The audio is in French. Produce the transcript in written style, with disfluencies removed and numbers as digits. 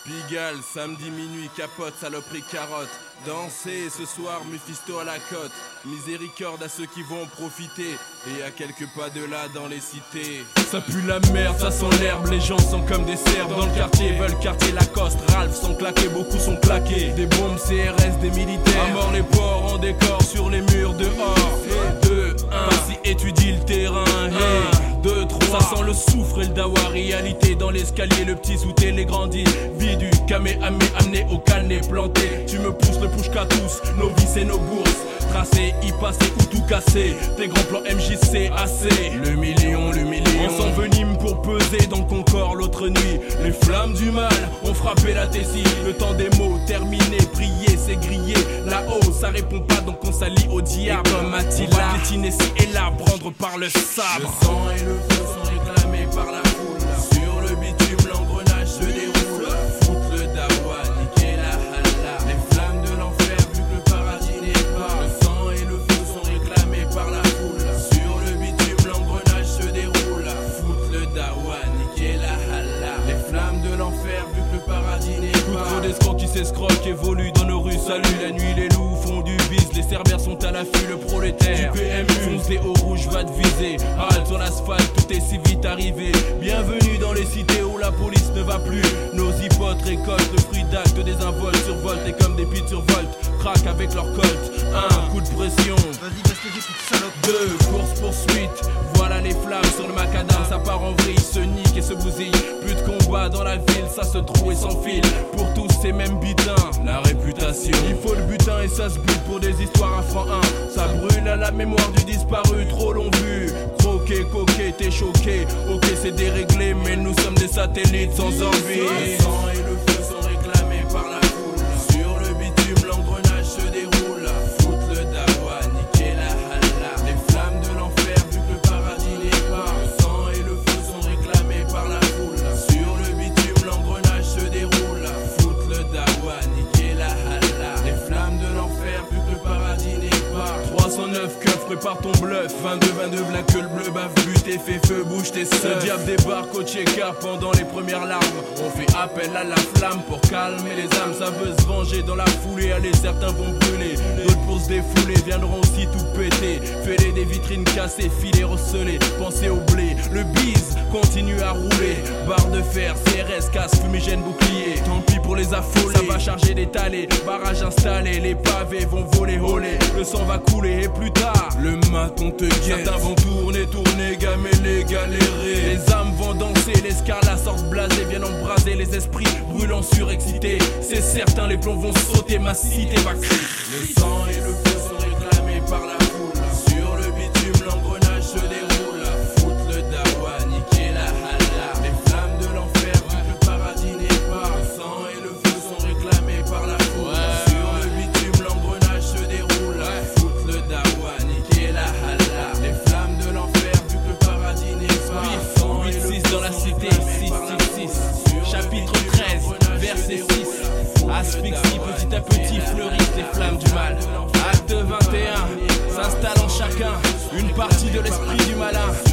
Pigalle, samedi minuit, capote, saloperie, carotte. Danser ce soir, Mephisto à la côte. Miséricorde à ceux qui vont profiter. Et à quelques pas de là dans les cités. Ça pue la merde, ça sent l'herbe. Les gens sont comme des cerfs dans le quartier. Veulent quartier Lacoste, Ralph sont claqués, beaucoup sont claqués. Des bombes CRS, des militaires. À mort les porcs en décor sur les murs dehors. 2, 1, si étudie le terrain. 2, 3, ça sent le soufre et le dawa. Réalité dans l'escalier, le petit sous-té, les grandis. Vie du camé, amené au canet planté. Tu me pousses le push qu'à tous, nos vices et nos bourses. Tracé, y passer ou tout casser. Tes grands plans MJC, AC. Le million. On s'envenime pour peser dans ton corps l'autre nuit. Les flammes du mal ont frappé la tessie. Le temps des mots terminé, prier, c'est grillé. Là-haut, ça répond pas donc on s'allie au diable. Et comme Attila, on va piétiner ci et là, prendre par le sabre. Le sang et le feu sont réclamés par la foule. Sur le bitume, l'engrenage se déroule. Foutre le dawa, niquer la halla. Les flammes de l'enfer, vu que le paradis n'est pas. Le sang et le feu sont réclamés par la foule. Sur le bitume, l'engrenage se déroule. Foutre le dawa, niquer la halla. Les flammes de l'enfer, vu que le paradis n'est pas. Trop d'escrocs qui s'escroquent, évoluent dans nos rues. Salut la nuit, les loups font du bis. Les cerbères sont à l'affût, le prolétaire du PMU fonce des hauts rouges, va te viser. Halte sur l'asphalte, tout est si vite arrivé. Bienvenue dans les cités où la police ne va plus. Nos hypotes récoltent le fruit d'actes désinvoltes. Survoltent et comme des pites survoltent, craquent avec leur colt. 1, coup de pression. Vas-y, baisse les toute salope. 2, course poursuite. Voilà les flammes sur le macadam, ça part en vrille, se nique et se bousille. Plus de combat dans la ville, ça se trouve et s'enfile. Pour tous ces mêmes butins, la réputation. Il faut le butin et ça se bute pour des histoires à franc 1. Ça brûle à la mémoire du disparu, trop long vu. Croqué, coqué, t'es choqué. Ok, c'est déréglé, mais nous sommes des satellites sans envie. Le sang et le feu sont réclamés par la foule. Sur le bitume, l'engrenage se déroule. Foutre le dawa, niquer la halla. Les flammes de l'enfer, vu que le paradis n'est pas. Le sang et le feu sont réclamés par la foule. Sur le bitume, l'engrenage se déroule. Foutre le dawa, niquer la halla. Les flammes de l'enfer, vu que le paradis n'est pas. 309 keufs, prépare ton bluff. 22, black que le bleu bave, but et fait feu, bouge tes seufs. Le diable débarque au Tchéka pendant les premières larmes. On fait appel à la flamme pour calmer les âmes. Ça veut se venger dans la foulée. Allez, certains vont brûler, d'autres pour se défouler viendront aussi tout péter. Fêler des vitrines cassées, filets recelés. Pensez au blé, le bise continue à rouler. Barre de fer, CRS, casse, fumigène, bouclier. Tant pis pour les affolés, ça va charger d'étaler. Barrage installé, les pavés vont voler, voler. Le sang va couler et plus tard, le maton te guette. Certains vont tourner, gameler, galérer. Les âmes vont danser, les scarlats sortent blasés, viennent embraser les esprits brûlants surexcités. C'est certain, les plombs vont sauter, ma cité va crier. Le sang et le feu sont réclamés par la foule. Sur le bitume, l'engrenage se déroule. Foutre le dawa, niquer la halla. Les flammes de l'enfer, vu que le paradis n'est pas. Le sang et le feu sont réclamés par la foule. Sur le bitume, l'engrenage se déroule. Foutre le dawa, niquer la halla. Les flammes de l'enfer, vu que le paradis n'est pas. 8-6 dans la cité, 6-6-6. Chapitre 13, verset 6. Asphyxie, petit à petit fleurissent les flammes du mal. Acte 21, s'installe en chacun une partie de l'esprit du malin.